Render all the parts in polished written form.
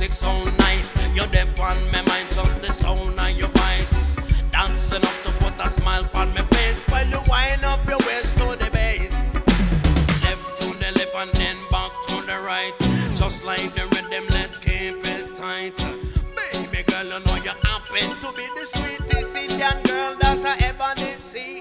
music so nice. You're deaf on my mind, just the sound of your voice. Dancing up to put a smile on my face while you wind up your waist to the bass. Left to the left and then back to the right. Just like the rhythm, let's keep it tight. Baby girl, you know you happen to be the sweetest Indian girl that I ever did see.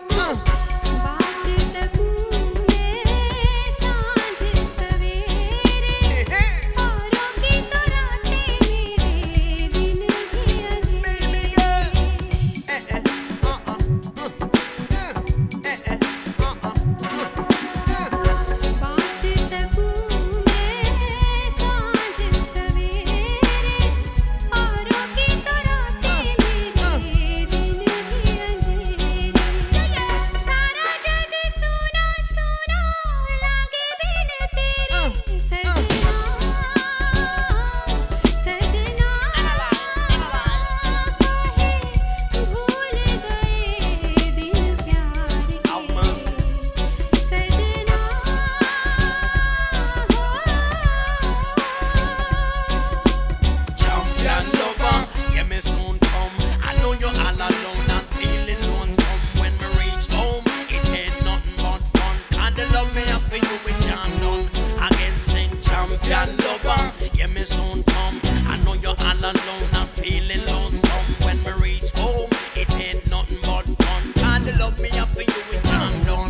Champion lover, yeah, me soon come. I know you're all alone and feeling lonesome. When we reach home, it ain't nothing but fun. And the love me up for you, it can't done.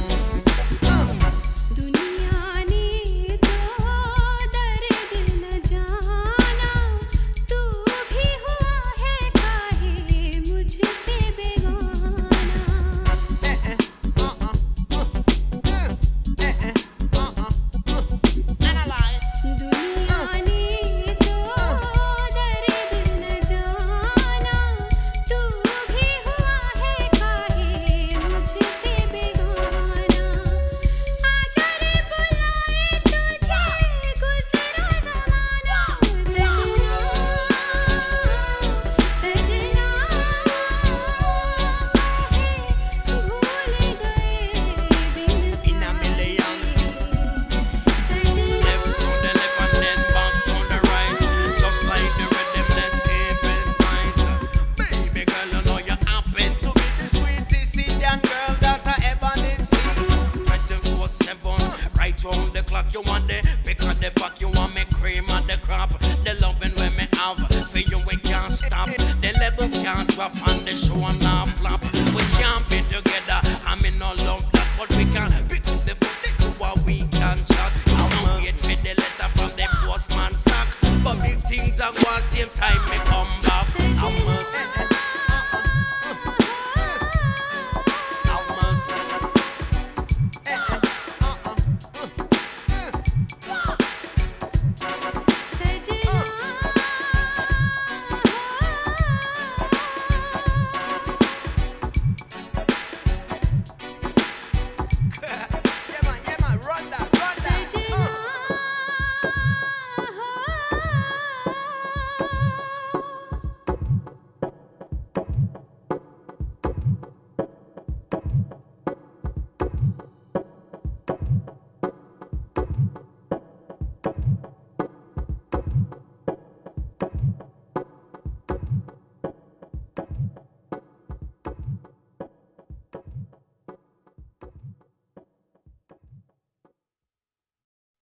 Round the clock, you want the pick of the back, you want me cream of the crop. The loving when me have for you, we can't stop. The level can't drop and the show not flop. We can't be together, I mean no love that, but we can pick up the foot to what we can chat. I won't wait for the letter from the postman sack, but if things are going same time, me come back. I must.